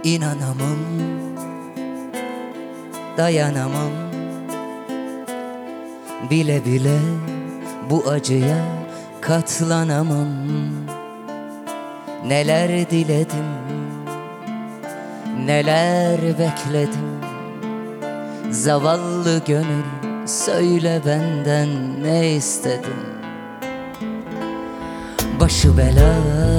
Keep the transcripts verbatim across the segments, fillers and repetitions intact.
İnanamam, dayanamam, bile bile bu acıya katlanamam. Neler diledim, neler bekledim. Zavallı gönül, söyle benden ne istedin? Başı bela,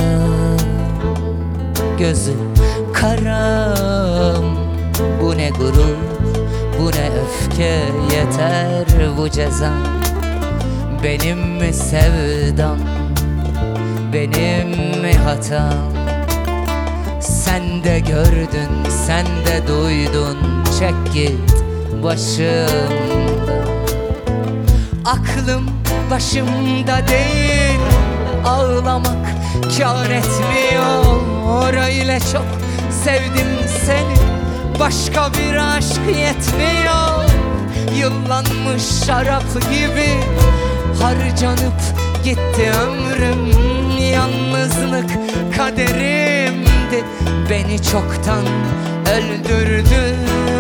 gözü karam. Bu ne gurur, bu ne öfke, yeter bu ceza. Benim mi sevdam, benim mi hatam? Sen de gördün, sen de duydun, çek git başımdan. Aklım başımda değil, ağlamak kâr etmiyor. Öyle çok sevdim seni, başka bir aşk yetmiyor. Yıllanmış şarap gibi harcanıp gitti ömrüm. Yalnızlık kaderimdi, beni çoktan öldürdü.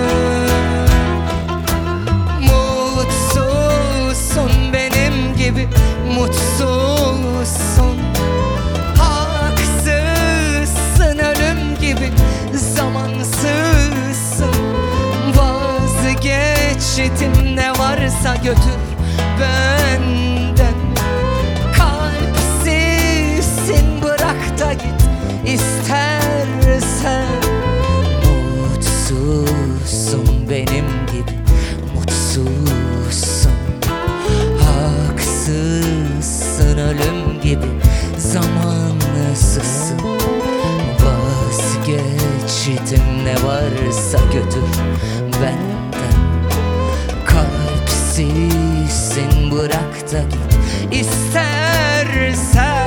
Mutsuzsun benim gibi, mutsuzsun. Haksızsın ölüm gibi, zamansızsın. Vazgeçtim, ne varsa götür benden. Kalpsizsin, bırak da git istersen. Mutsuzsun benim gibi, mutsuzsun. Haksızsın ölüm gibi, zamansızsın. Vazgeçtim, ne varsa götür benden. Kalpsizsin, bırak da git istersen.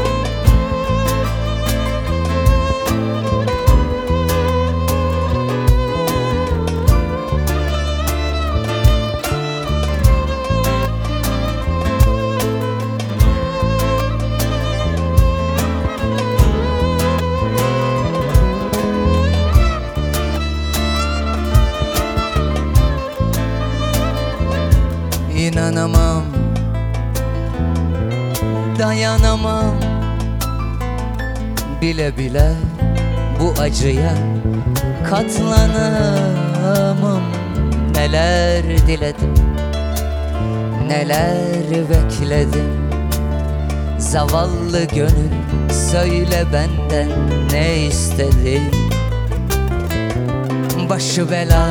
İnanamam, dayanamam, bile bile bu acıya katlanamam. Neler diledim, neler bekledim. Zavallı gönül, söyle benden ne istedin? Başı bela,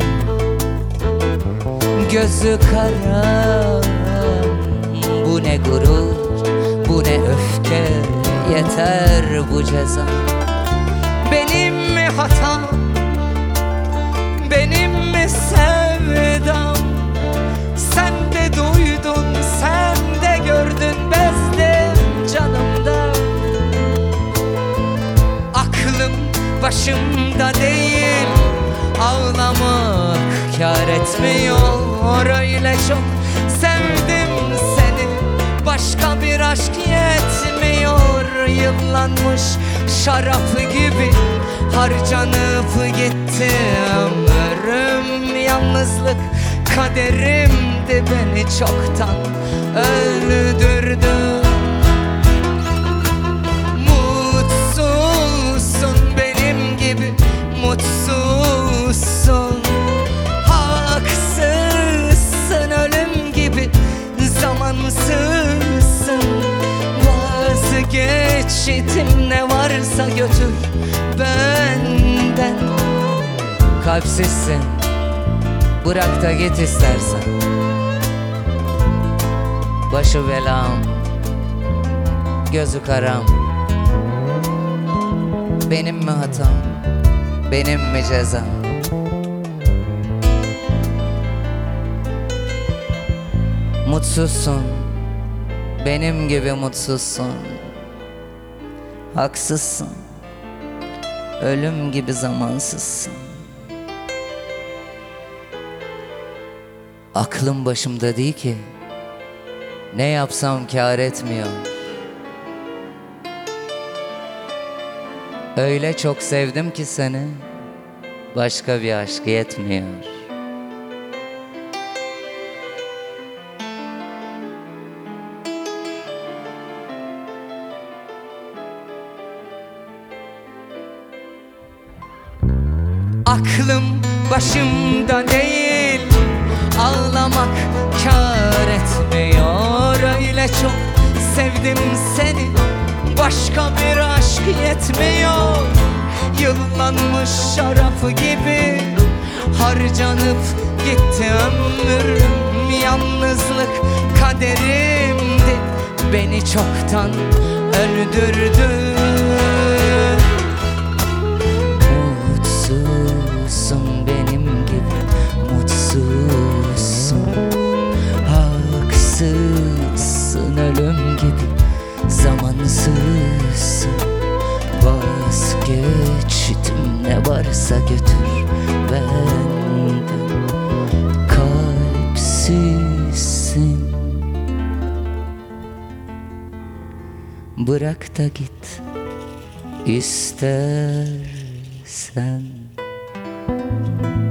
gözü kara. Bu ne gurur, bu ne öfke, yeter bu ceza. Benim mi hatam, benim mi sevdam? Sen de duydun, sen de gördün, bezdim canımda. Aklım başımda değil, ağlamak kâr etmiyor. Öyle çok sevdim seni, başka bir aşk yetmiyor. Yıllanmış şarap gibi harcanıp gitti ömrüm. Yalnızlık kaderimdi, beni çoktan öldürdü. Mutsuzsun benim gibi, mutsuzsun. Haksızsın ölüm gibi, zamansızsın. Vazgeçtim, ne varsa götür benden. Kalpsizsin, bırak da git istersen. Başı belam, gözü karam. Benim mi hatam, benim mi cezam? Mutsuzsun, benim gibi mutsuzsun. Haksızsın, ölüm gibi zamansızsın. Aklım başımda değil ki, ne yapsam kâr etmiyor. Öyle çok sevdim ki seni, başka bir aşk yetmiyor. Aklım başımda değil, ağlamak kâr etmiyor. Öyle çok sevdim seni, başka bir aşk yetmiyor. Yıllanmış şarapı gibi harcanıp gitti ömrüm. Yalnızlık kaderimdi, beni çoktan öldürdü. Mutsuzsun benim gibi, mutsuzsun. Haksızsın ölüm gibi, zamansızsın. Vazgeçtim, ne varsa götür benden. Kalpsizsin. Bırak da git istersen.